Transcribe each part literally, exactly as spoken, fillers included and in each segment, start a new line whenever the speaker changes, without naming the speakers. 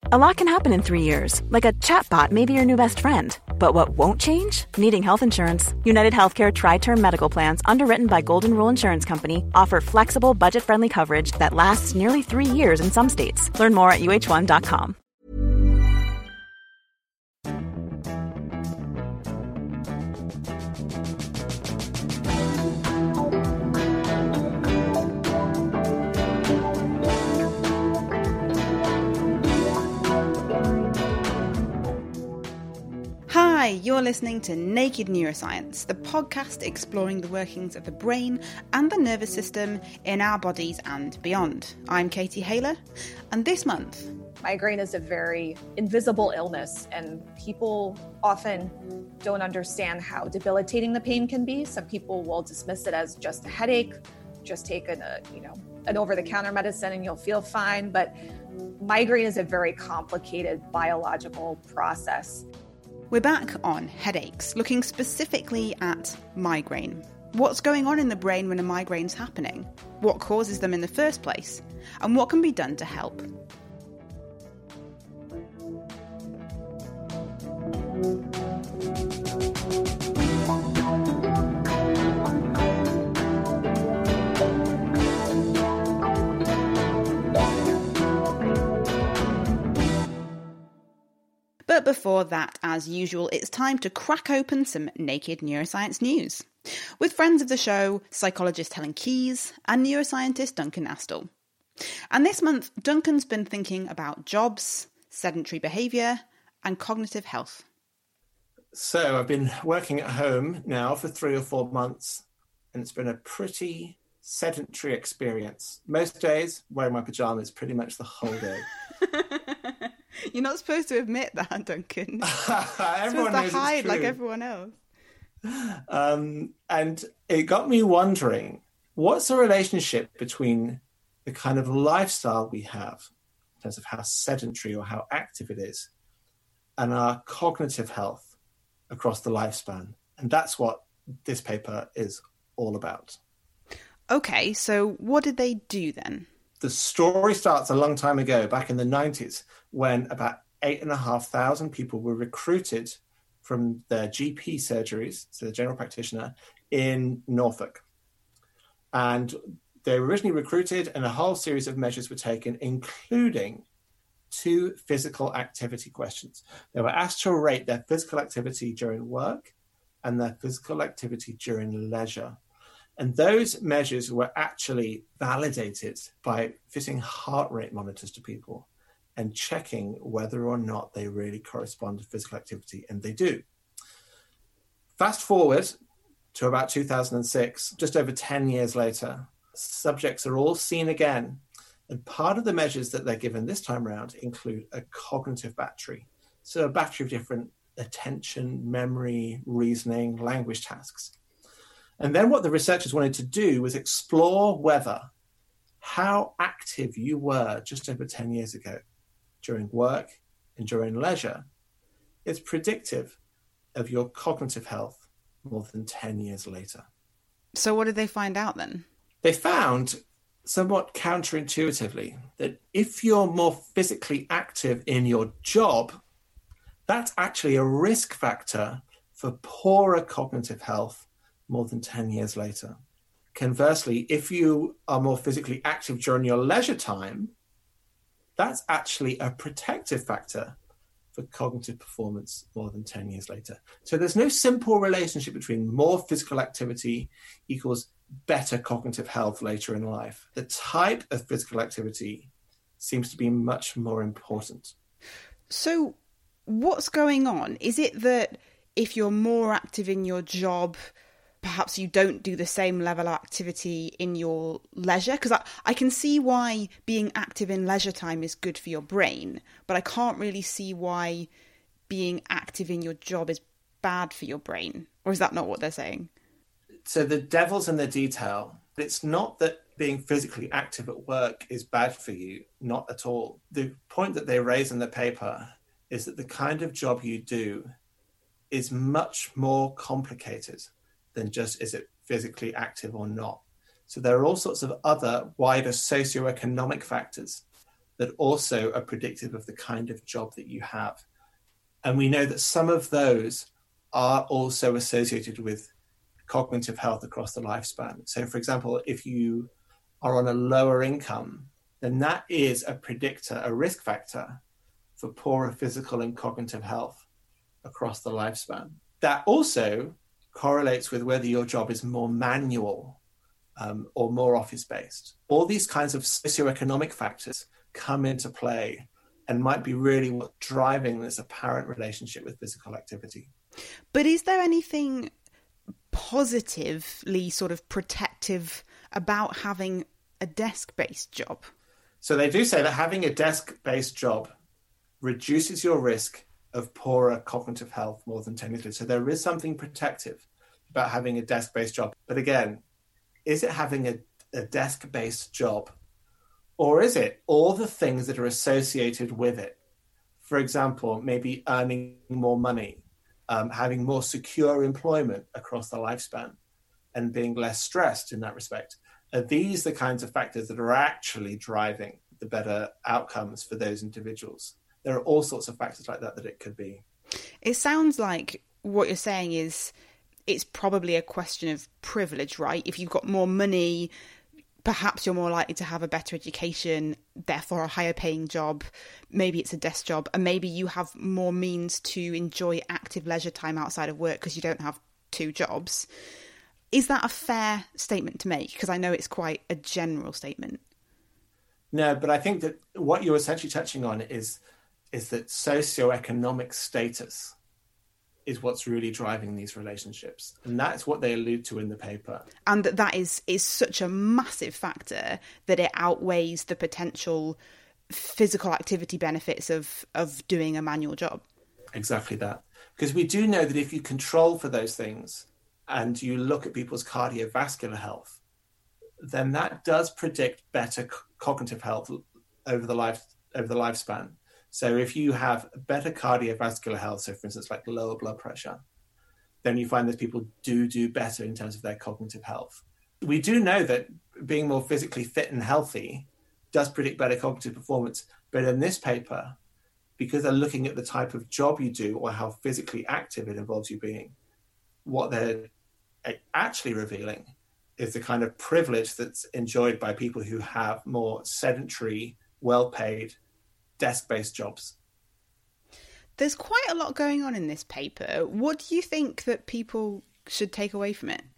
A lot can happen in three years, like a chatbot may be your new best friend. But what won't change? Needing health insurance. United Healthcare Tri-Term Medical Plans, underwritten by Golden Rule Insurance Company, offer flexible, budget-friendly coverage that lasts nearly three years in some states. Learn more at U H one dot com.
Hi, you're listening to Naked Neuroscience, the podcast exploring the workings of the brain and the nervous system in our bodies and beyond. I'm Katie Haylor, and this month...
Migraine is a very invisible illness, and people often don't understand how debilitating the pain can be. Some people will dismiss it as just a headache, just take an, a, you know, an over-the-counter medicine and you'll feel fine. But migraine is a very complicated biological process.
We're back on headaches, looking specifically at migraine. What's going on in the brain when a migraine's happening? What causes them in the first place? And what can be done to help? But before that, as usual, it's time to crack open some naked neuroscience news. With friends of the show, psychologist Helen Keyes and neuroscientist Duncan Astle. And this month, Duncan's been thinking about jobs, sedentary behaviour and cognitive health.
So I've been working at home now for three or four months, and it's been a pretty sedentary experience. Most days, wearing my pyjamas pretty much the whole day.
You're not supposed to admit that, Duncan.
Everyone knows
to hide
it's true.
like everyone else.
Um, and it got me wondering, what's the relationship between the kind of lifestyle we have, in terms of how sedentary or how active it is, and our cognitive health across the lifespan? And that's what this paper is all about.
Okay, so what did they do then?
The story starts a long time ago, back in the nineties, when about eight and a half thousand people were recruited from their G P surgeries, so the general practitioner, in Norfolk. And they were originally recruited and a whole series of measures were taken, including two physical activity questions. They were asked to rate their physical activity during work and their physical activity during leisure. And those measures were actually validated by fitting heart rate monitors to people and checking whether or not they really correspond to physical activity, and they do. Fast forward to about two thousand six, just over ten years later, subjects are all seen again, and part of the measures that they're given this time around include a cognitive battery. So a battery of different attention, memory, reasoning, language tasks. And then what the researchers wanted to do was explore whether how active you were just over ten years ago during work and during leisure is predictive of your cognitive health more than ten years later.
So what did they find out then?
They found, somewhat counterintuitively, that if you're more physically active in your job, that's actually a risk factor for poorer cognitive health more than ten years later. Conversely, if you are more physically active during your leisure time, that's actually a protective factor for cognitive performance more than ten years later. So there's no simple relationship between more physical activity equals better cognitive health later in life. The type of physical activity seems to be much more important.
So what's going on? Is it that if you're more active in your job, perhaps you don't do the same level of activity in your leisure? Because I, I can see why being active in leisure time is good for your brain, but I can't really see why being active in your job is bad for your brain. Or is that not what they're saying?
So the devil's in the detail. It's not that being physically active at work is bad for you, not at all. The point that they raise in the paper is that the kind of job you do is much more complicated than just is it physically active or not. So there are all sorts of other wider socioeconomic factors that also are predictive of the kind of job that you have. And we know that some of those are also associated with cognitive health across the lifespan. So, for example, if you are on a lower income, then that is a predictor, a risk factor for poorer physical and cognitive health across the lifespan. That also correlates with whether your job is more manual um, or more office-based. All these kinds of socioeconomic factors come into play and might be really what's driving this apparent relationship with physical activity.
But is there anything positively sort of protective about having a desk-based job?
So they do say that having a desk-based job reduces your risk of poorer cognitive health more than technically. So there is something protective about having a desk-based job. But again, is it having a, a desk-based job, or is it all the things that are associated with it? For example, maybe earning more money, um, having more secure employment across the lifespan, and being less stressed in that respect. Are these the kinds of factors that are actually driving the better outcomes for those individuals? There are all sorts of factors like that that it could be.
It sounds like what you're saying is it's probably a question of privilege, right? If you've got more money, perhaps you're more likely to have a better education, therefore a higher paying job. Maybe it's a desk job, and maybe you have more means to enjoy active leisure time outside of work because you don't have two jobs. Is that a fair statement to make? Because I know it's quite a general statement.
No, but I think that what you're essentially touching on is is that socioeconomic status is what's really driving these relationships. And that's what they allude to in the paper.
And that that is, is such a massive factor that it outweighs the potential physical activity benefits of, of doing a manual job.
Exactly that. Because we do know that if you control for those things and you look at people's cardiovascular health, then that does predict better c- cognitive health over the life over the lifespan. So if you have better cardiovascular health, so for instance, like lower blood pressure, then you find that people do do better in terms of their cognitive health. We do know that being more physically fit and healthy does predict better cognitive performance. But in this paper, because they're looking at the type of job you do or how physically active it involves you being, what they're actually revealing is the kind of privilege that's enjoyed by people who have more sedentary, well-paid, desk-based jobs.
There's quite a lot going on in this paper. What do you think that people should take away from it?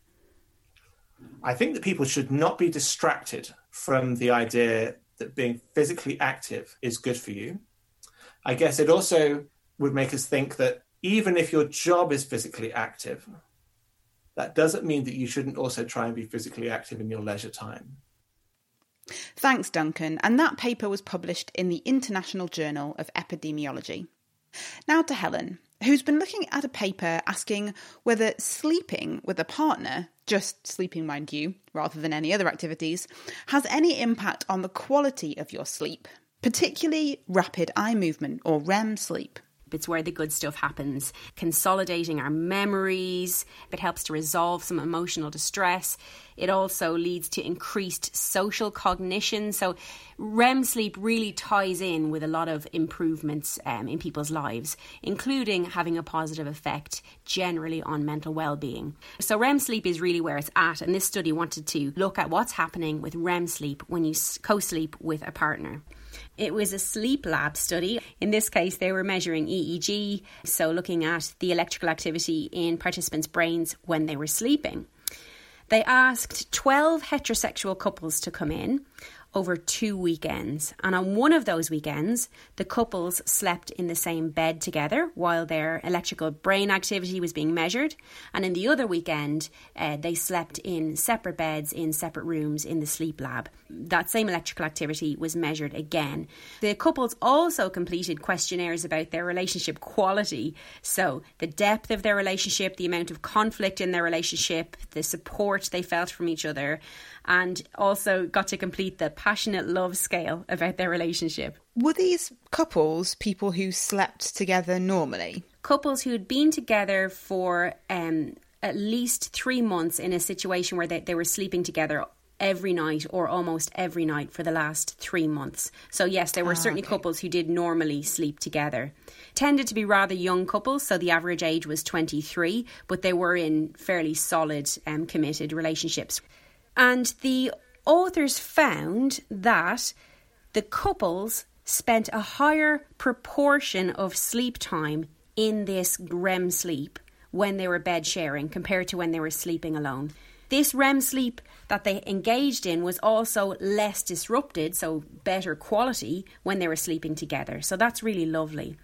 I think that people should not be distracted from the idea that being physically active is good for you. I guess it also would make us think that even if your job is physically active, that doesn't mean that you shouldn't also try and be physically active in your leisure time.
Thanks, Duncan. And that paper was published in the International Journal of Epidemiology. Now to Helen, who's been looking at a paper asking whether sleeping with a partner, just sleeping mind you, rather than any other activities, has any impact on the quality of your sleep, particularly rapid eye movement or R E M sleep.
It's where the good stuff happens, consolidating our memories. It helps to resolve some emotional distress. It also leads to increased social cognition. So R E M sleep really ties in with a lot of improvements um, in people's lives, including having a positive effect generally on mental well-being. So R E M sleep is really where it's at. And this study wanted to look at what's happening with R E M sleep when you co-sleep with a partner. It was a sleep lab study. In this case, they were measuring E E G, so looking at the electrical activity in participants' brains when they were sleeping. They asked twelve heterosexual couples to come in over two weekends. And on one of those weekends, the couples slept in the same bed together while their electrical brain activity was being measured. And in the other weekend, uh, they slept in separate beds in separate rooms in the sleep lab. That same electrical activity was measured again. The couples also completed questionnaires about their relationship quality. So the depth of their relationship, the amount of conflict in their relationship, the support they felt from each other, and also got to complete the passionate love scale about their relationship.
Were these couples people who slept together normally?
Couples who had been together for um, at least three months in a situation where they, they were sleeping together every night or almost every night for the last three months. So yes, there were ah, certainly okay. couples who did normally sleep together. Tended to be rather young couples, so the average age was twenty-three, but they were in fairly solid um, committed relationships. And the authors found that the couples spent a higher proportion of sleep time in this R E M sleep when they were bed sharing compared to when they were sleeping alone. This R E M sleep that they engaged in was also less disrupted, so better quality when they were sleeping together. So that's really lovely.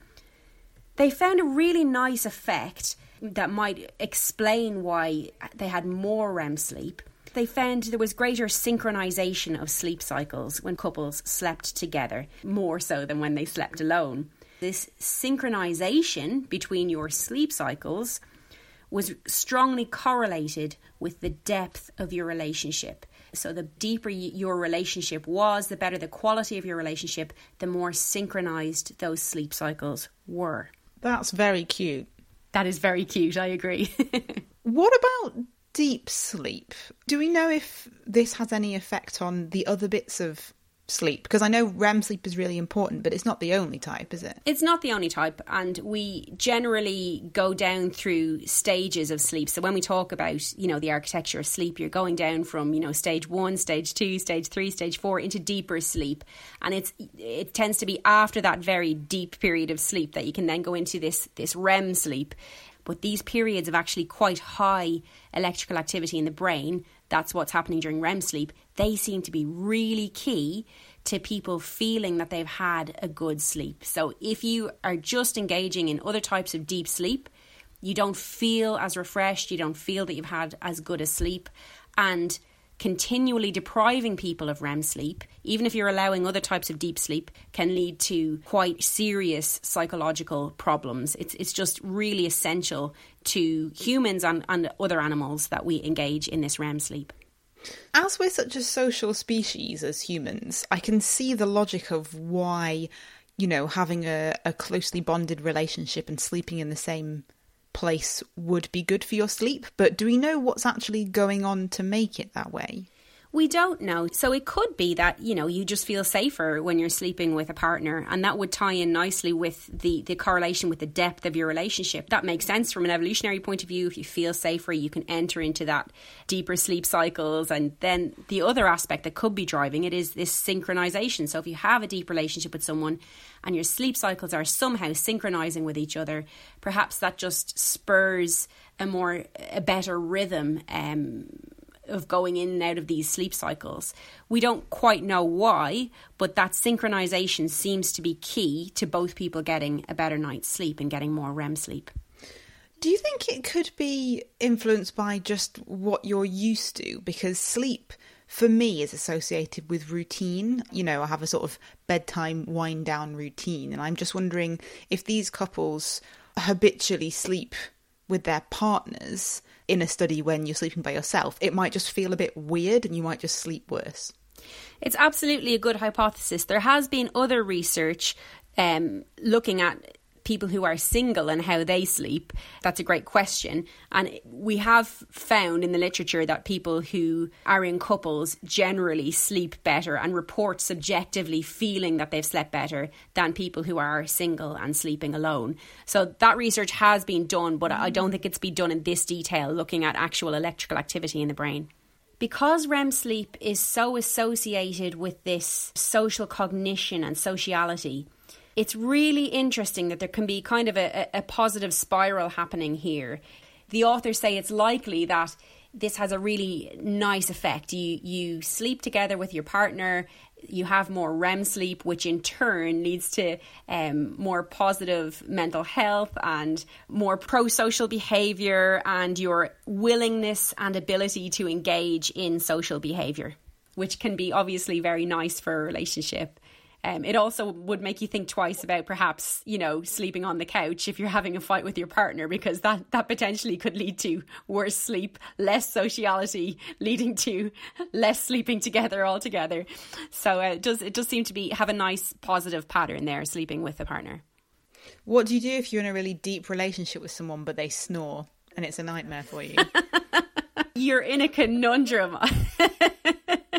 They found a really nice effect that might explain why they had more R E M sleep. They found there was greater synchronization of sleep cycles when couples slept together, more so than when they slept alone. This synchronization between your sleep cycles was strongly correlated with the depth of your relationship. So the deeper your relationship was, the better the quality of your relationship, the more synchronized those sleep cycles were.
That's very cute.
That is very cute, I agree.
What about deep sleep? Do we know if this has any effect on the other bits of sleep? Because I know R E M sleep is really important, but it's not the only type, is it?
It's not the only type, and we generally go down through stages of sleep. So when we talk about, you know, the architecture of sleep, you're going down from, you know, stage one, stage two, stage three, stage four into deeper sleep. And it's it tends to be after that very deep period of sleep that you can then go into this, this R E M sleep. But these periods of actually quite high electrical activity in the brain, that's what's happening during R E M sleep, they seem to be really key to people feeling that they've had a good sleep. So if you are just engaging in other types of deep sleep, you don't feel as refreshed, you don't feel that you've had as good a sleep, and continually depriving people of R E M sleep, even if you're allowing other types of deep sleep, can lead to quite serious psychological problems. It's it's just really essential to humans and, and other animals that we engage in this R E M sleep.
As we're such a social species as humans, I can see the logic of why, you know, having a, a closely bonded relationship and sleeping in the same place would be good for your sleep, but do we know what's actually going on to make it that way?
We don't know. So it could be that, you know, you just feel safer when you're sleeping with a partner, and that would tie in nicely with the, the correlation with the depth of your relationship. That makes sense from an evolutionary point of view. If you feel safer, you can enter into that deeper sleep cycles. And then the other aspect that could be driving it is this synchronization. So if you have a deep relationship with someone and your sleep cycles are somehow synchronizing with each other, perhaps that just spurs a more, a better rhythm um of going in and out of these sleep cycles. We don't quite know why, but that synchronization seems to be key to both people getting a better night's sleep and getting more R E M sleep.
Do you think it could be influenced by just what you're used to? Because sleep, for me, is associated with routine. You know, I have a sort of bedtime wind down routine, and I'm just wondering if these couples habitually sleep with their partners in a study when you're sleeping by yourself, it might just feel a bit weird and you might just sleep worse.
It's absolutely a good hypothesis. There has been other research um, looking at people who are single and how they sleep. That's a great question. And we have found in the literature that people who are in couples generally sleep better and report subjectively feeling that they've slept better than people who are single and sleeping alone. So that research has been done, but I don't think it's been done in this detail, looking at actual electrical activity in the brain. Because R E M sleep is so associated with this social cognition and sociality, it's really interesting that there can be kind of a, a positive spiral happening here. The authors say it's likely that this has a really nice effect. You you sleep together with your partner, you have more R E M sleep, which in turn leads to um, more positive mental health and more pro-social behaviour and your willingness and ability to engage in social behaviour, which can be obviously very nice for a relationship. Um, it also would make you think twice about perhaps, you know, sleeping on the couch if you're having a fight with your partner, because that, that potentially could lead to worse sleep, less sociality, leading to less sleeping together altogether. So uh, it does it does seem to be have a nice positive pattern there, sleeping with a partner.
What do you do if you're in a really deep relationship with someone but they snore and it's a nightmare for you?
You're in a conundrum.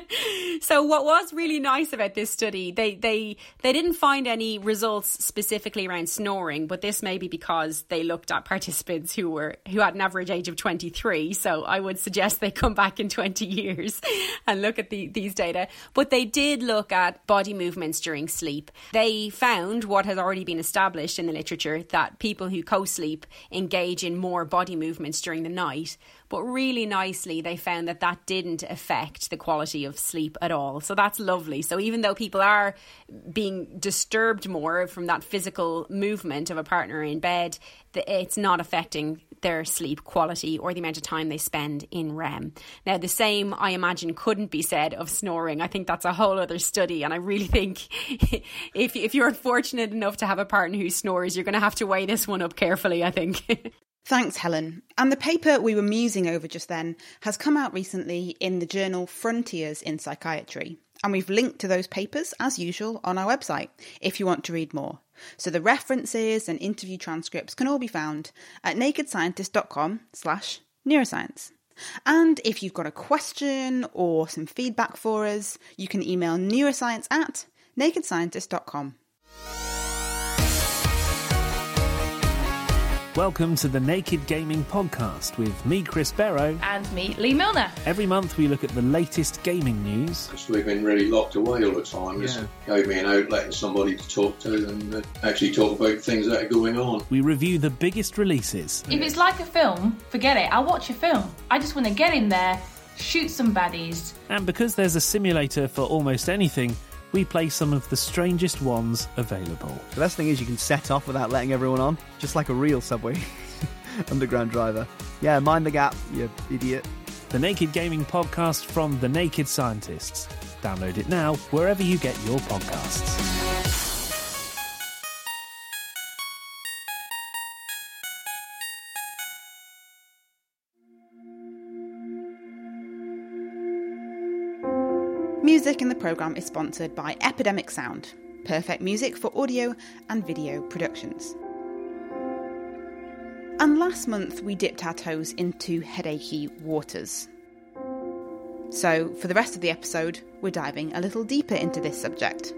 So what was really nice about this study, they, they they didn't find any results specifically around snoring, but this may be because they looked at participants who were who had an average age of twenty-three. So I would suggest they come back in twenty years and look at the, these data. But they did look at body movements during sleep. They found what has already been established in the literature, that people who co-sleep engage in more body movements during the night. But really nicely, they found that that didn't affect the quality of sleep at all. So that's lovely. So even though people are being disturbed more from that physical movement of a partner in bed, it's not affecting their sleep quality or the amount of time they spend in R E M. Now, the same, I imagine, couldn't be said of snoring. I think that's a whole other study. And I really think if, if you're fortunate enough to have a partner who snores, you're going to have to weigh this one up carefully, I think.
Thanks, Helen. And the paper we were musing over just then has come out recently in the journal Frontiers in Psychiatry. And we've linked to those papers, as usual, on our website, if you want to read more. So the references and interview transcripts can all be found at nakedscientist.com slash neuroscience. And if you've got a question or some feedback for us, you can email neuroscience at nakedscientist dot com.
Welcome to the Naked Gaming Podcast with me, Chris Barrow.
And me, Lee Milner.
Every month we look at the latest gaming news.
Because we've been really locked away all the time. This yeah. gave me an outlet and somebody to talk to and uh, actually talk about things that are going on.
We review the biggest releases.
If it's like a film, forget it. I'll watch a film. I just want to get in there, shoot some baddies.
And because there's a simulator for almost anything, we play some of the strangest ones available.
The best thing is you can set off without letting everyone on, just like a real subway underground driver. Yeah, mind the gap, you idiot.
The Naked Gaming Podcast from The Naked Scientists. Download it now wherever you get your podcasts.
Music in the programme is sponsored by Epidemic Sound, perfect music for audio and video productions. And last month we dipped our toes into headachy waters. So for the rest of the episode, we're diving a little deeper into this subject.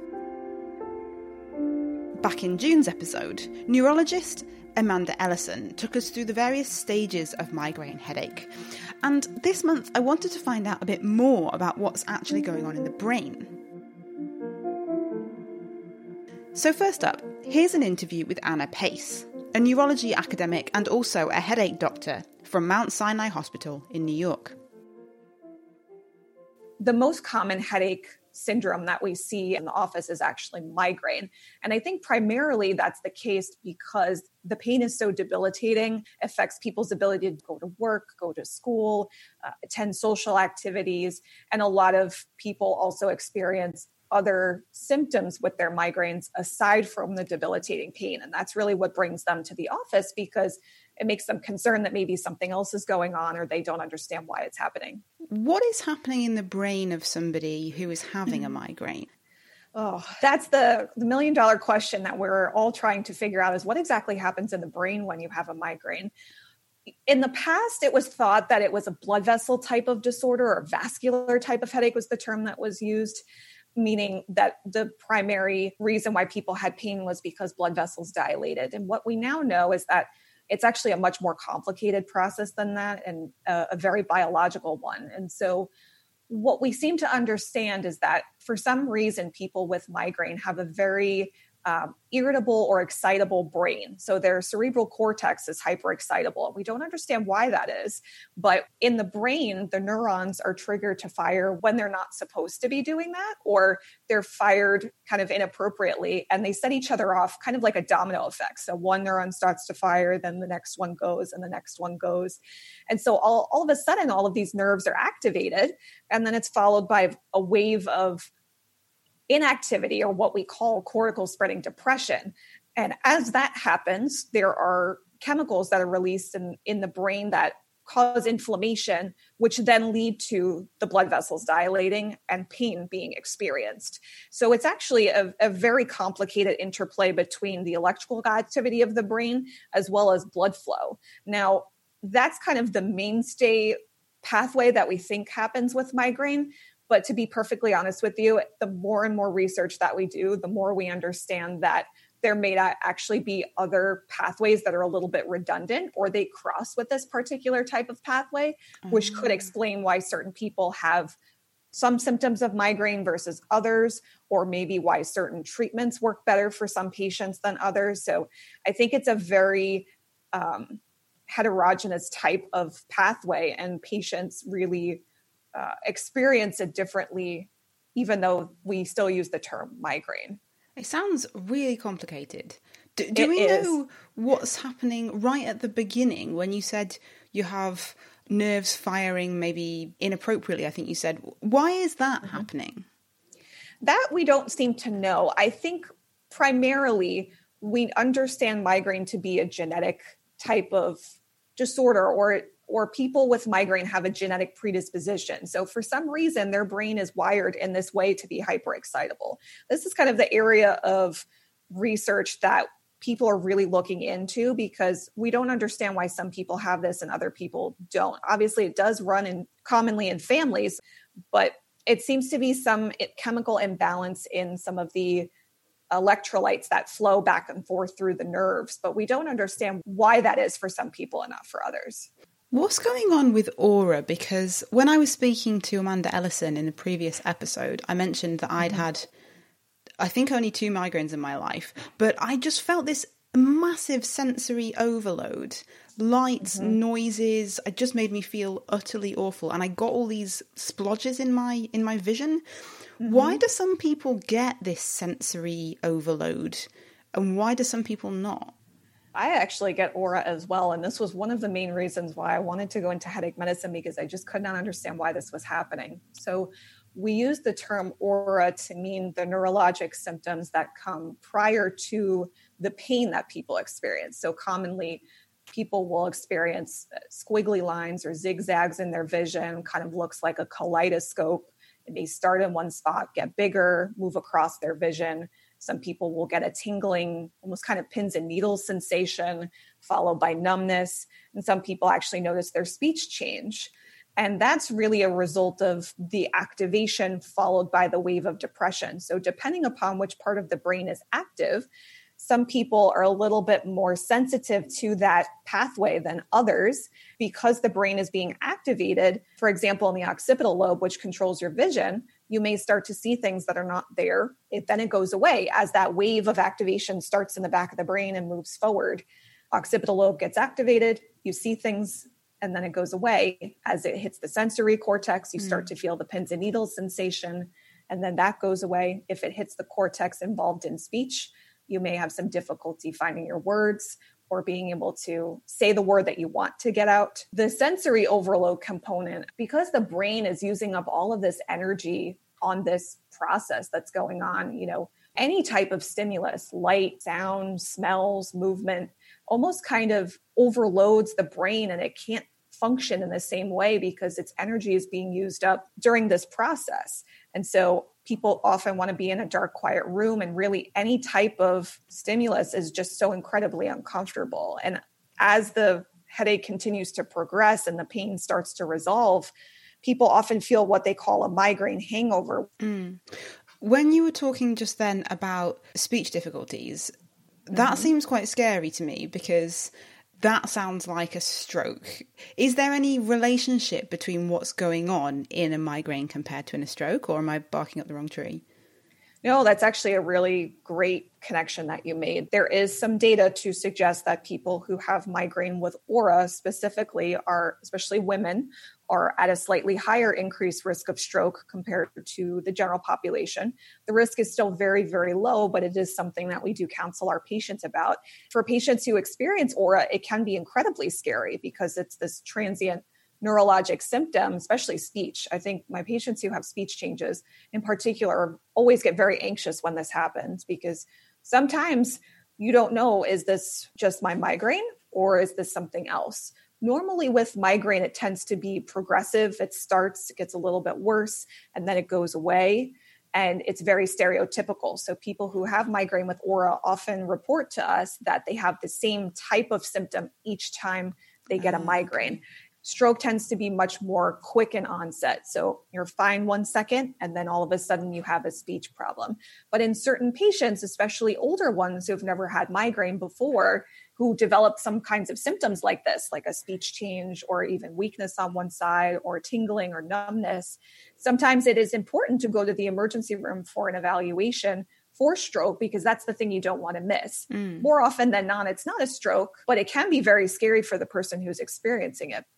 Back in June's episode, neurologist Amanda Ellison took us through the various stages of migraine headache. And this month I wanted to find out a bit more about what's actually going on in the brain. So first up, here's an interview with Anna Pace, a neurology academic and also a headache doctor from Mount Sinai Hospital in New York.
The most common headache syndrome that we see in the office is actually migraine. And I think primarily that's the case because the pain is so debilitating, affects people's ability to go to work, go to school, uh, attend social activities. And a lot of people also experience other symptoms with their migraines aside from the debilitating pain. And that's really what brings them to the office because it makes them concerned that maybe something else is going on or they don't understand why it's happening.
What is happening in the brain of somebody who is having a migraine?
Oh, that's the, the million dollar question that we're all trying to figure out is what exactly happens in the brain when you have a migraine? In the past, it was thought that it was a blood vessel type of disorder or vascular type of headache was the term that was used, meaning that the primary reason why people had pain was because blood vessels dilated. And what we now know is that it's actually a much more complicated process than that and a, a very biological one. And so what we seem to understand is that for some reason, people with migraine have a very um, irritable or excitable brain. So their cerebral cortex is hyperexcitable. We don't understand why that is, but in the brain, the neurons are triggered to fire when they're not supposed to be doing that, or they're fired kind of inappropriately, and they set each other off kind of like a domino effect. So one neuron starts to fire, then the next one goes, and the next one goes. And so all, all of a sudden, all of these nerves are activated, and then it's followed by a wave of inactivity or what we call cortical spreading depression. And as that happens, there are chemicals that are released in, in the brain that cause inflammation, which then lead to the blood vessels dilating and pain being experienced. So it's actually a, a very complicated interplay between the electrical activity of the brain as well as blood flow. Now, that's kind of the mainstay pathway that we think happens with migraine. But to be perfectly honest with you, the more and more research that we do, the more we understand that there may not actually be other pathways that are a little bit redundant or they cross with this particular type of pathway, which could explain why certain people have some symptoms of migraine versus others, or maybe why certain treatments work better for some patients than others. So I think it's a very um, heterogeneous type of pathway, and patients really uh, experience it differently, even though we still use the term migraine.
It sounds really complicated. Do, do
It
we
is.
know what's happening right at the beginning when you said you have nerves firing maybe inappropriately, I think you said? Why is that mm-hmm. happening?
That we don't seem to know. I think primarily we understand migraine to be a genetic type of disorder, or or people with migraine have a genetic predisposition. So for some reason, their brain is wired in this way to be hyperexcitable. This is kind of the area of research that people are really looking into, because we don't understand why some people have this and other people don't. Obviously, it does run in commonly in families, but it seems to be some chemical imbalance in some of the electrolytes that flow back and forth through the nerves, but we don't understand why that is for some people and not for others.
What's going on with aura? Because when I was speaking to Amanda Ellison in the previous episode, I mentioned that I'd had, I think, only two migraines in my life, but I just felt this massive sensory overload. Lights, mm-hmm. noises, it just made me feel utterly awful. And I got all these splodges in my in my vision. Mm-hmm. Why do some people get this sensory overload? And why do some people not?
I actually get aura as well. And this was one of the main reasons why I wanted to go into headache medicine, because I just could not understand why this was happening. So we use the term aura to mean the neurologic symptoms that come prior to the pain that people experience. So commonly, people will experience squiggly lines or zigzags in their vision, kind of looks like a kaleidoscope. It may start in one spot, get bigger, move across their vision. Some people will get a tingling, almost kind of pins and needles sensation, followed by numbness. And some people actually notice their speech change. And that's really a result of the activation followed by the wave of depression. So depending upon which part of the brain is active, some people are a little bit more sensitive to that pathway than others because the brain is being activated. For example, in the occipital lobe, which controls your vision, you may start to see things that are not there. It, then it goes away as that wave of activation starts in the back of the brain and moves forward. Occipital lobe gets activated, you see things, and then it goes away. As it hits the sensory cortex, you mm. start to feel the pins and needles sensation, and then that goes away. If it hits the cortex involved in speech, you may have some difficulty finding your words or being able to say the word that you want to get out. The sensory overload component, because the brain is using up all of this energy on this process that's going on, you know, any type of stimulus, light, sound, smells, movement, almost kind of overloads the brain, and it can't function in the same way because its energy is being used up during this process. And so people often want to be in a dark, quiet room, and really any type of stimulus is just so incredibly uncomfortable. And as the headache continues to progress and the pain starts to resolve, people often feel what they call a migraine hangover.
Mm. When you were talking just then about speech difficulties, that mm-hmm. seems quite scary to me, because that sounds like a stroke. Is there any relationship between what's going on in a migraine compared to in a stroke, or am I barking up the wrong tree?
No, that's actually a really great connection that you made. There is some data to suggest that people who have migraine with aura specifically are, especially women, are at a slightly higher increased risk of stroke compared to the general population. The risk is still very, very low, but it is something that we do counsel our patients about. For patients who experience aura, it can be incredibly scary because it's this transient neurologic symptom, especially speech. I think my patients who have speech changes in particular always get very anxious when this happens, because sometimes you don't know, is this just my migraine or is this something else? Normally with migraine, it tends to be progressive. It starts, it gets a little bit worse, and then it goes away. And it's very stereotypical. So people who have migraine with aura often report to us that they have the same type of symptom each time they get a migraine. Stroke tends to be much more quick in onset. So you're fine one second, and then all of a sudden you have a speech problem. But in certain patients, especially older ones who've never had migraine before, who develop some kinds of symptoms like this, like a speech change or even weakness on one side or tingling or numbness, sometimes it is important to go to the emergency room for an evaluation for stroke, because that's the thing you don't want to miss. Mm. More often than not, it's not a stroke, but it can be very scary for the person who's experiencing it.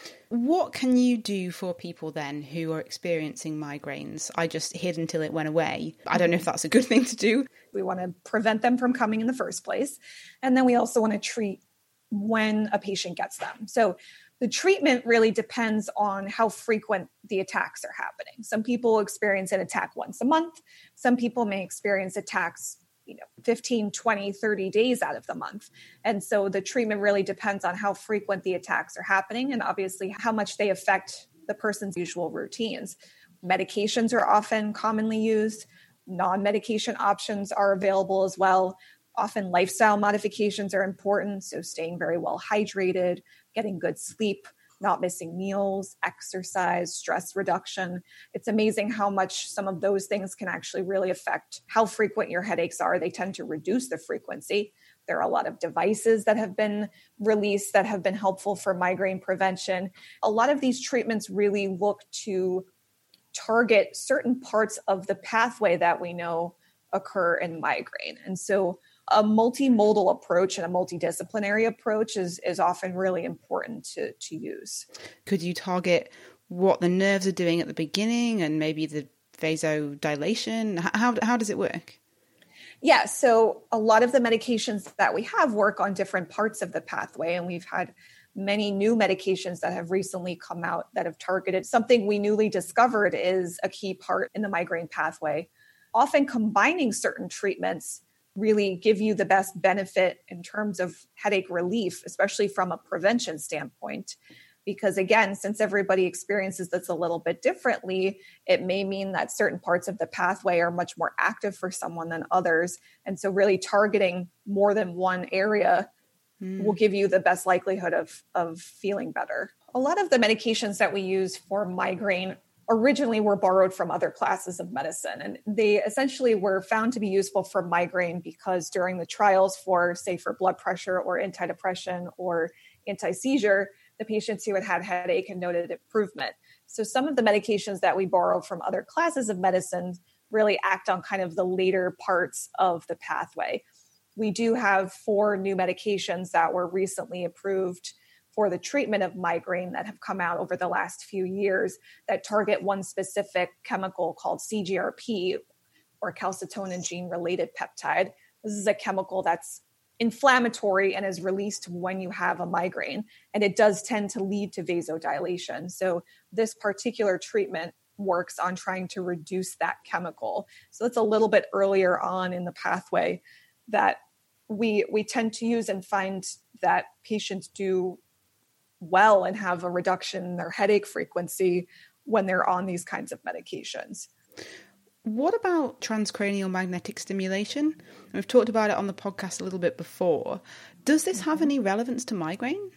What can you do for people then who are experiencing migraines? I just hid until it went away. I don't know if that's a good thing to do.
We want to prevent them from coming in the first place. And then we also want to treat when a patient gets them. So the treatment really depends on how frequent the attacks are happening. Some people experience an attack once a month. Some people may experience attacks you know, fifteen, twenty, thirty days out of the month. And so the treatment really depends on how frequent the attacks are happening and obviously how much they affect the person's usual routines. Medications are often commonly used. Non-medication options are available as well. Often lifestyle modifications are important. So staying very well hydrated, getting good sleep, not missing meals, exercise, stress reduction. It's amazing how much some of those things can actually really affect how frequent your headaches are. They tend to reduce the frequency. There are a lot of devices that have been released that have been helpful for migraine prevention. A lot of these treatments really look to target certain parts of the pathway that we know occur in migraine. And so a multimodal approach and a multidisciplinary approach is, is often really important to, to use.
Could you target what the nerves are doing at the beginning and maybe the vasodilation? How, how does it work?
Yeah, so a lot of the medications that we have work on different parts of the pathway, and we've had many new medications that have recently come out that have targeted something we newly discovered is a key part in the migraine pathway. Often combining certain treatments really give you the best benefit in terms of headache relief, especially from a prevention standpoint. Because again, since everybody experiences this a little bit differently, it may mean that certain parts of the pathway are much more active for someone than others. And so really targeting more than one area mm. will give you the best likelihood of, of feeling better. A lot of the medications that we use for migraine originally were borrowed from other classes of medicine. And they essentially were found to be useful for migraine because during the trials for, say, for blood pressure or antidepressant or anti-seizure, the patients who had had headache had noted improvement. So some of the medications that we borrow from other classes of medicine really act on kind of the later parts of the pathway. We do have four new medications that were recently approved for the treatment of migraine that have come out over the last few years that target one specific chemical called C G R P, or calcitonin gene-related peptide. This is a chemical that's inflammatory and is released when you have a migraine, and it does tend to lead to vasodilation. So this particular treatment works on trying to reduce that chemical. So it's a little bit earlier on in the pathway that we we tend to use and find that patients do well and have a reduction in their headache frequency when they're on these kinds of medications.
What about transcranial magnetic stimulation? We've talked about it on the podcast a little bit before. Does this have any relevance to migraine?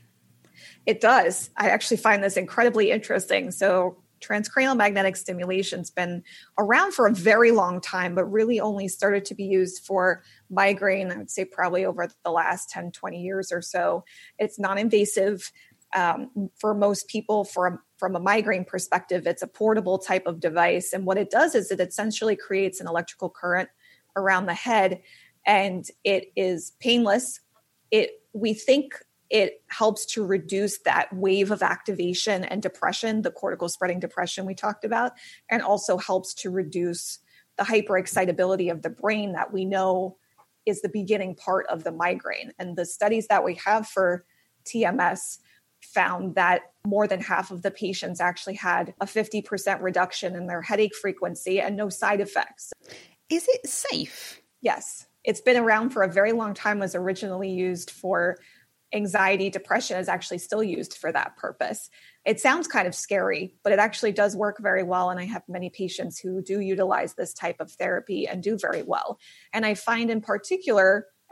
It does. I actually find this incredibly interesting. So transcranial magnetic stimulation's been around for a very long time, but really only started to be used for migraine, I would say probably over the last ten, twenty years or so. It's non-invasive. Um, for most people, from, from a migraine perspective, it's a portable type of device. And what it does is it essentially creates an electrical current around the head, and it is painless. It, we think it helps to reduce that wave of activation and depression, the cortical spreading depression we talked about, and also helps to reduce the hyperexcitability of the brain that we know is the beginning part of the migraine. And the studies that we have for T M S found that more than half of the patients actually had a fifty percent reduction in their headache frequency and no side effects.
Is it safe?
Yes. It's been around for a very long time, was originally used for anxiety, depression, is actually still used for that purpose. It sounds kind of scary, but it actually does work very well. And I have many patients who do utilize this type of therapy and do very well. And I find in particular,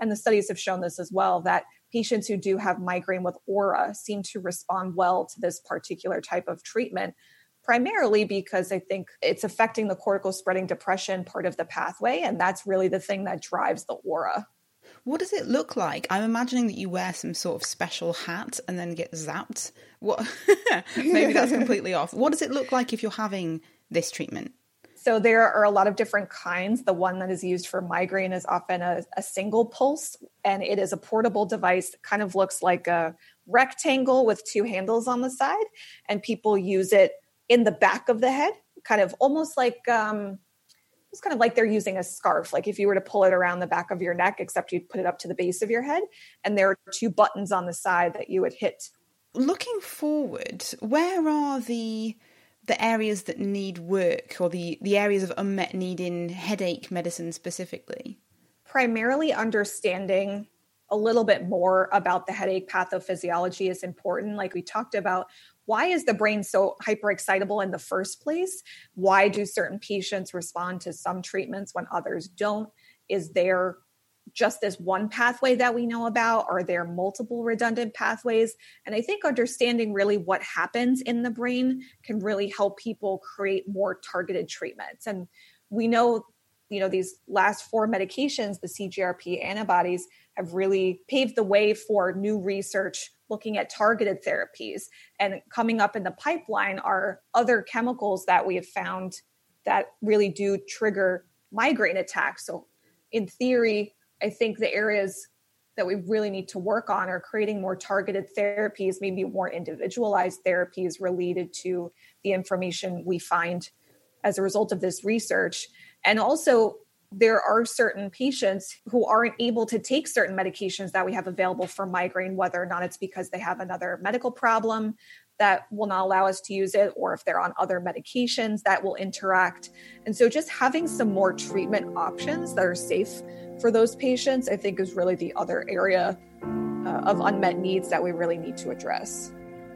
and the studies have shown this as well, that patients who do have migraine with aura seem to respond well to this particular type of treatment, primarily because I think it's affecting the cortical spreading depression part of the pathway. And that's really the thing that drives the aura.
What does it look like? I'm imagining that you wear some sort of special hat and then get zapped. What? Maybe that's completely off. What does it look like if you're having this treatment?
So there are a lot of different kinds. The one that is used for migraine is often a, a single pulse, and it is a portable device that kind of looks like a rectangle with two handles on the side. And people use it in the back of the head, kind of almost like, um, it's kind of like they're using a scarf. Like if you were to pull it around the back of your neck, except you'd put it up to the base of your head. And there are two buttons on the side that you would hit.
Looking forward, where are the the areas that need work, or the, the areas of unmet need in headache medicine specifically?
Primarily understanding a little bit more about the headache pathophysiology is important. Like we talked about, why is the brain so hyperexcitable in the first place? Why do certain patients respond to some treatments when others don't? Is there just this one pathway that we know about? Are there multiple redundant pathways? And I think understanding really what happens in the brain can really help people create more targeted treatments. And we know, you know, these last four medications, the C G R P antibodies, have really paved the way for new research looking at targeted therapies. And coming up in the pipeline are other chemicals that we have found that really do trigger migraine attacks. So in theory, I think the areas that we really need to work on are creating more targeted therapies, maybe more individualized therapies related to the information we find as a result of this research. And also, there are certain patients who aren't able to take certain medications that we have available for migraine, whether or not it's because they have another medical problem that will not allow us to use it, or if they're on other medications that will interact. And so just having some more treatment options that are safe for those patients, I think, is really the other area uh, of unmet needs that we really need to address.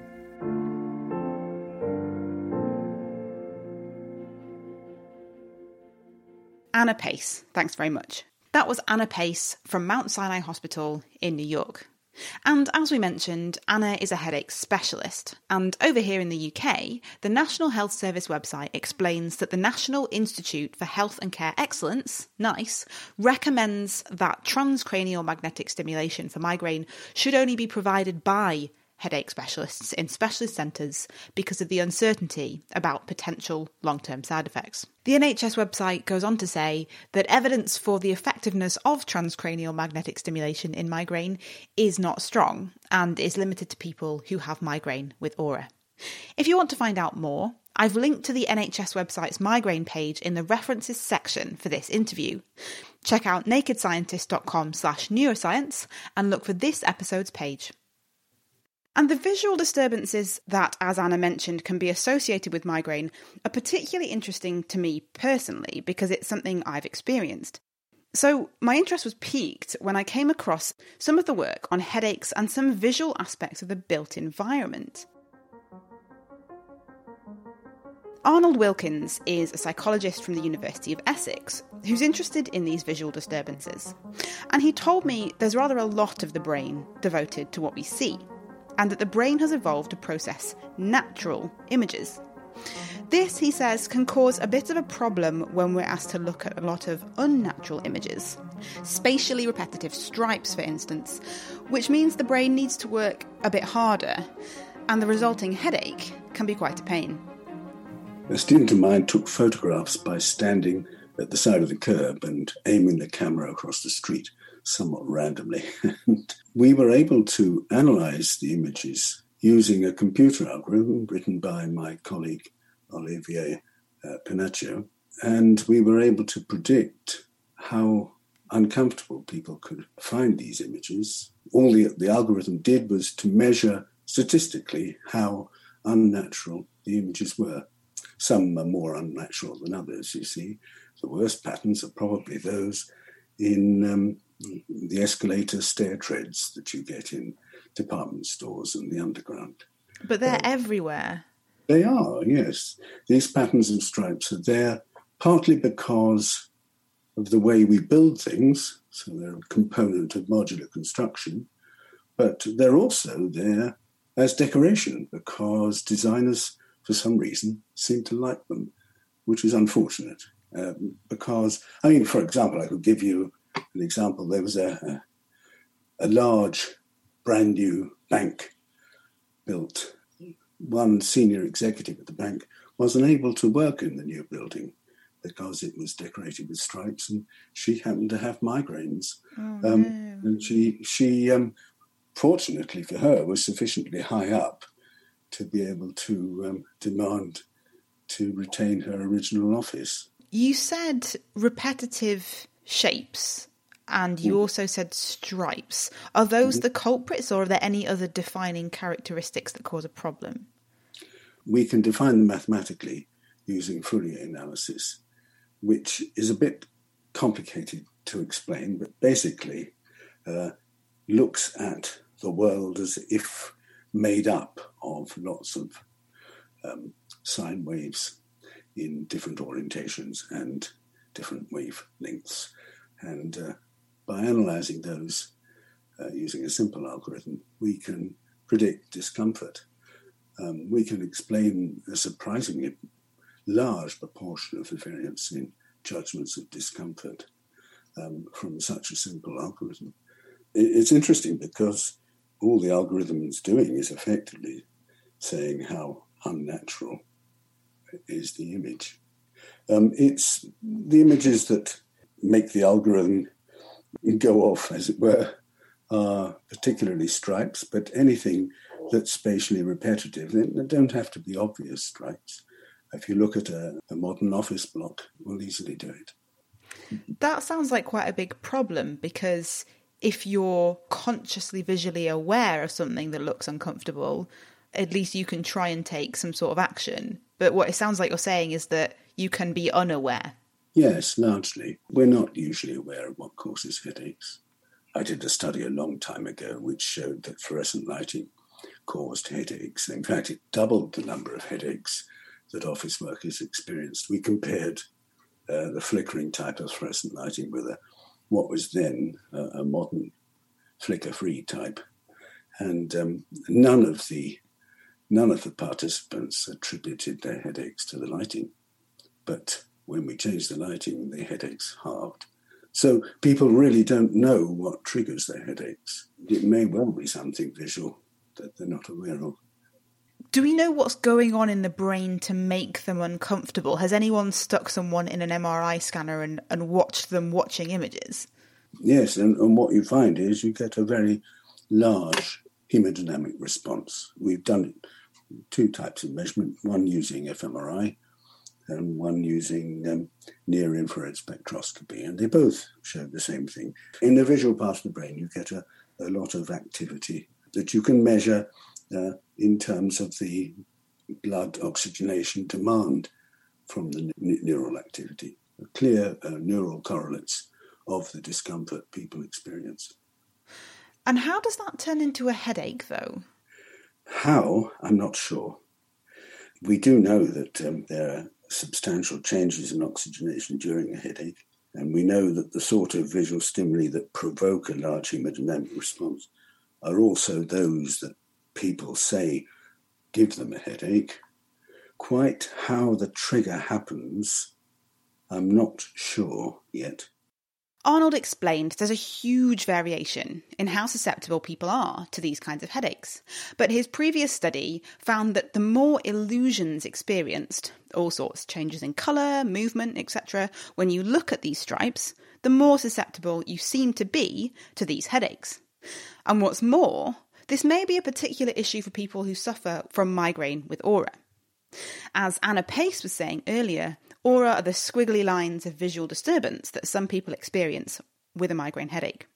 Anna Pace, thanks very much. That was Anna Pace from Mount Sinai Hospital in New York. And as we mentioned, Anna is a headache specialist. And over here in the U K, the National Health Service website explains that the National Institute for Health and Care Excellence, NICE, recommends that transcranial magnetic stimulation for migraine should only be provided by headache specialists in specialist centres because of the uncertainty about potential long-term side effects. The N H S website goes on to say that evidence for the effectiveness of transcranial magnetic stimulation in migraine is not strong and is limited to people who have migraine with aura. If you want to find out more, I've linked to the N H S website's migraine page in the references section for this interview. Check out nakedscientist.com slash neuroscience and look for this episode's page. And the visual disturbances that, as Anna mentioned, can be associated with migraine are particularly interesting to me personally because it's something I've experienced. So my interest was piqued when I came across some of the work on headaches and some visual aspects of the built environment. Arnold Wilkins is a psychologist from the University of Essex who's interested in these visual disturbances. And he told me there's rather a lot of the brain devoted to what we see, and that the brain has evolved to process natural images. This, he says, can cause a bit of a problem when we're asked to look at a lot of unnatural images. Spatially repetitive stripes, for instance, which means the brain needs to work a bit harder, and the resulting headache can be quite a pain.
A student of mine took photographs by standing at the side of the curb and aiming the camera across the street, somewhat randomly. And we were able to analyse the images using a computer algorithm written by my colleague Olivier uh, Pinaccio, and we were able to predict how uncomfortable people could find these images. All the, the algorithm did was to measure statistically how unnatural the images were. Some are more unnatural than others, you see. The worst patterns are probably those in um, the escalator stair treads that you get in department stores and the underground.
But they're
uh,
everywhere.
They are, yes. These patterns and stripes are there partly because of the way we build things, so they're a component of modular construction, but they're also there as decoration because designers, for some reason, seem to like them, which is unfortunate. Um, because, I mean, for example, I could give you an example. There was a, a, a large, brand new bank built. One senior executive at the bank wasn't able to work in the new building because it was decorated with stripes, and she happened to have migraines.
Oh,
um,
no.
And she, she um, fortunately for her, was sufficiently high up to be able to um, demand to retain her original office.
You said repetitive shapes, and you mm. also said stripes. Are those mm-hmm. the culprits, or are there any other defining characteristics that cause a problem?
We can define them mathematically using Fourier analysis, which is a bit complicated to explain, but basically uh, looks at the world as if made up of lots of um, sine waves in different orientations and different wave lengths. And uh, by analysing those uh, using a simple algorithm, we can predict discomfort. Um, we can explain a surprisingly large proportion of the variance in judgments of discomfort um, from such a simple algorithm. It's interesting because all the algorithm is doing is effectively saying how unnatural is the image. Um, it's the images that make the algorithm go off, as it were, are particularly stripes, but anything that's spatially repetitive, they don't have to be obvious stripes. If you look at a, a modern office block, we'll easily do it.
That sounds like quite a big problem, because if you're consciously visually aware of something that looks uncomfortable, at least you can try and take some sort of action. But what it sounds like you're saying is that you can be unaware.
Yes, largely. We're not usually aware of what causes headaches. I did a study a long time ago which showed that fluorescent lighting caused headaches. In fact, it doubled the number of headaches that office workers experienced. We compared uh, the flickering type of fluorescent lighting with a, what was then a, a modern flicker-free type. And um, none of the none of the participants attributed their headaches to the lighting. But when we changed the lighting, the headaches halved. So people really don't know what triggers their headaches. It may well be something visual that they're not aware of.
Do we know what's going on in the brain to make them uncomfortable? Has anyone stuck someone in an M R I scanner and, and watched them watching images?
Yes, and, and what you find is you get a very large hemodynamic response. We've done two types of measurement, one using fMRI and one using um, near-infrared spectroscopy, and they both showed the same thing. In the visual part of the brain, you get a, a lot of activity that you can measure uh, in terms of the blood oxygenation demand from the n- neural activity, clear uh, neural correlates of the discomfort people experience.
And how does that turn into a headache, though?
How? I'm not sure. We do know that um, there are substantial changes in oxygenation during a headache, and we know that the sort of visual stimuli that provoke a large hemodynamic response are also those that people say give them a headache. Quite how the trigger happens, I'm not sure yet.
Arnold explained there's a huge variation in how susceptible people are to these kinds of headaches. But his previous study found that the more illusions experienced, all sorts, changes in colour, movement, et cetera, when you look at these stripes, the more susceptible you seem to be to these headaches. And what's more, this may be a particular issue for people who suffer from migraine with aura. As Anna Pace was saying earlier, aura are the squiggly lines of visual disturbance that some people experience with a migraine headache.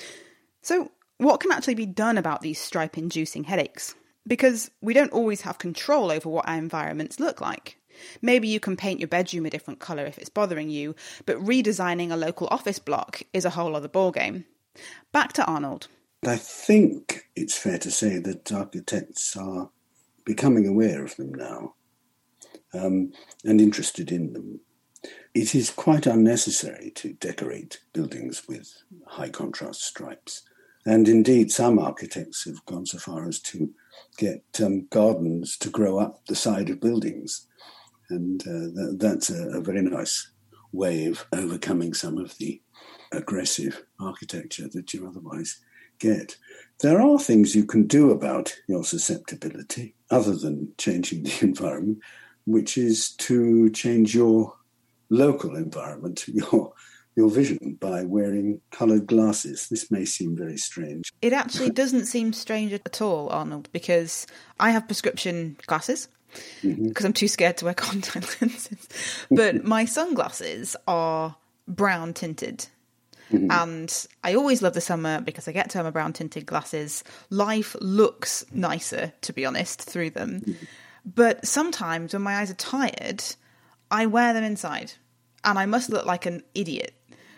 So, what can actually be done about these stripe-inducing headaches? Because we don't always have control over what our environments look like. Maybe you can paint your bedroom a different colour if it's bothering you, but redesigning a local office block is a whole other ballgame. Back to Arnold.
I think it's fair to say that architects are becoming aware of them now. Um, and interested in them. It is quite unnecessary to decorate buildings with high contrast stripes. And indeed, some architects have gone so far as to get um, gardens to grow up the side of buildings. And uh, th- that's a, a very nice way of overcoming some of the aggressive architecture that you otherwise get. There are things you can do about your susceptibility, other than changing the environment, which is to change your local environment, your your vision, by wearing coloured glasses. This may seem very strange.
It actually doesn't seem strange at all, Arnold, because I have prescription glasses because mm-hmm. I'm too scared to wear contact lenses. But my sunglasses are brown tinted. Mm-hmm. And I always love the summer because I get to have my brown tinted glasses. Life looks nicer, to be honest, through them. Mm-hmm. But sometimes when my eyes are tired, I wear them inside. And I must look like an idiot.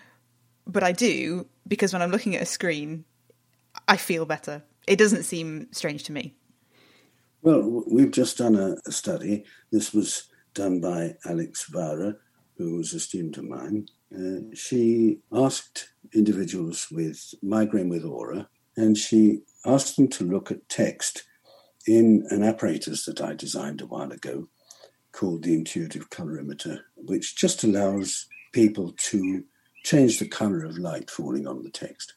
But I do, because when I'm looking at a screen, I feel better. It doesn't seem strange to me.
Well, we've just done a, a study. This was done by Alex Vara, who was a student of mine. Uh, she asked individuals with migraine with aura, and she asked them to look at text in an apparatus that I designed a while ago called the Intuitive Colorimeter, which just allows people to change the colour of light falling on the text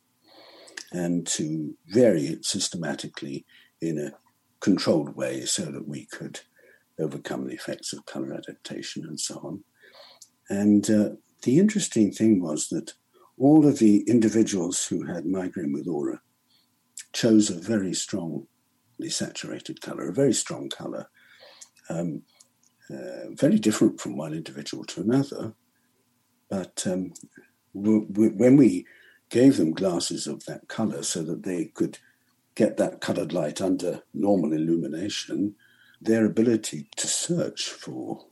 and to vary it systematically in a controlled way so that we could overcome the effects of colour adaptation and so on. And uh, the interesting thing was that all of the individuals who had migraine with aura chose a very strongly saturated colour, a very strong colour, um, uh, very different from one individual to another. But um, w- w- when we gave them glasses of that colour so that they could get that coloured light under normal illumination, their ability to search for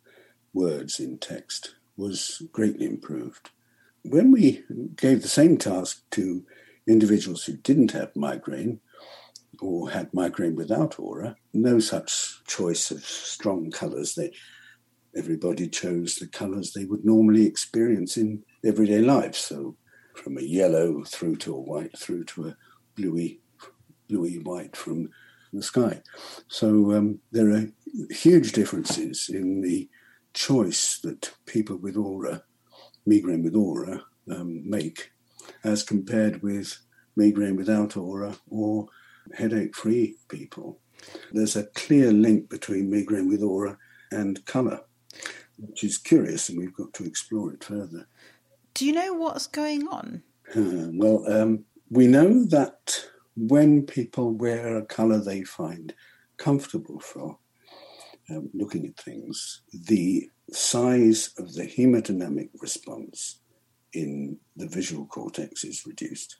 words in text was greatly improved. When we gave the same task to individuals who didn't have migraine or had migraine without aura, no such choice of strong colours. They, everybody chose the colours they would normally experience in everyday life. So from a yellow through to a white, through to a bluey, bluey white from the sky. So um, there are huge differences in the choice that people with aura, migraine with aura, um, make as compared with migraine without aura or headache-free people. There's a clear link between migraine with aura and colour, which is curious, and we've got to explore it further.
Do you know what's going on?
Uh, well, um, we know that when people wear a colour they find comfortable for um, looking at things, the size of the hemodynamic response in the visual cortex is reduced.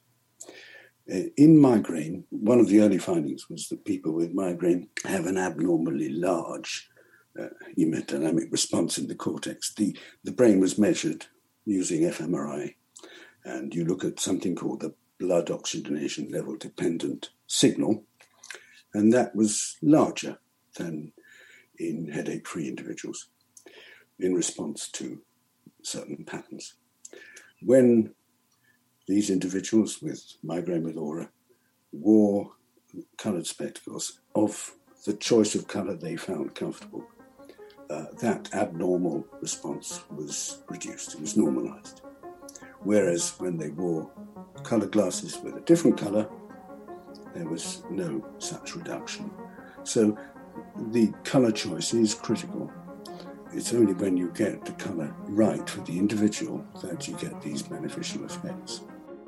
In migraine, one of the early findings was that people with migraine have an abnormally large uh, hemodynamic response in the cortex. The, the brain was measured using fMRI, and you look at something called the blood oxygenation level dependent signal, and that was larger than in headache-free individuals in response to certain patterns. When these individuals with migraine with aura wore coloured spectacles of the choice of colour they found comfortable, uh, that abnormal response was reduced, it was normalised. Whereas when they wore coloured glasses with a different colour, there was no such reduction. So the colour choice is critical. It's only when you get the colour right for the individual that you get these beneficial effects.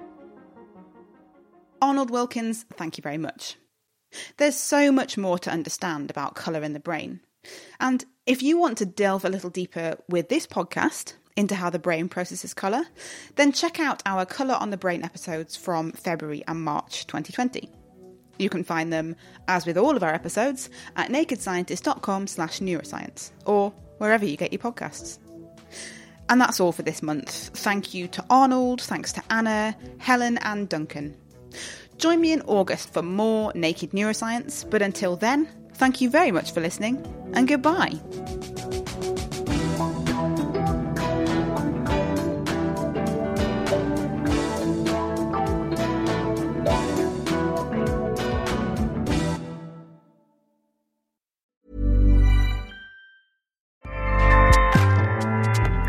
Arnold Wilkins, thank you very much. There's so much more to understand about colour in the brain. And if you want to delve a little deeper with this podcast into how the brain processes colour, then check out our Colour on the Brain episodes from February and March twenty twenty. You can find them, as with all of our episodes, at nakedscientist.com slash neuroscience, or wherever you get your podcasts. And that's all for this month. Thank you to Arnold, thanks to Anna, Helen and Duncan. Join me in August for more Naked Neuroscience, but until then, thank you very much for listening, and goodbye.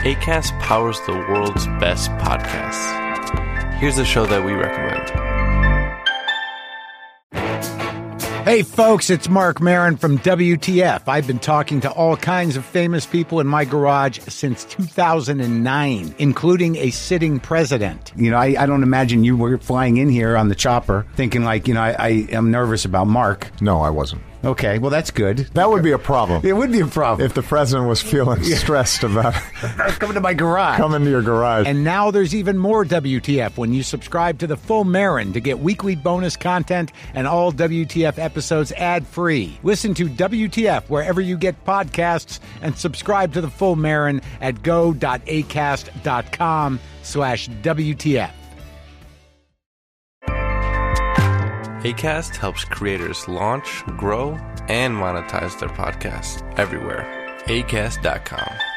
Acast powers the world's best podcasts. Here's a show that we recommend.
Hey folks, it's Mark Maron from W T F. I've been talking to all kinds of famous people in my garage since two thousand nine, including a sitting president. You know, I, I don't imagine you were flying in here on the chopper thinking like, you know, I, I am nervous about Mark.
No, I wasn't.
Okay, well, that's good.
That would be a problem.
It would be a problem.
If the president was feeling stressed about
coming to my garage.
Coming to your garage.
And now there's even more W T F when you subscribe to the Full Marin to get weekly bonus content and all W T F episodes ad-free. Listen to W T F wherever you get podcasts and subscribe to the Full Marin at go.acast.com slash WTF.
Acast helps creators launch, grow, and monetize their podcasts everywhere. Acast dot com.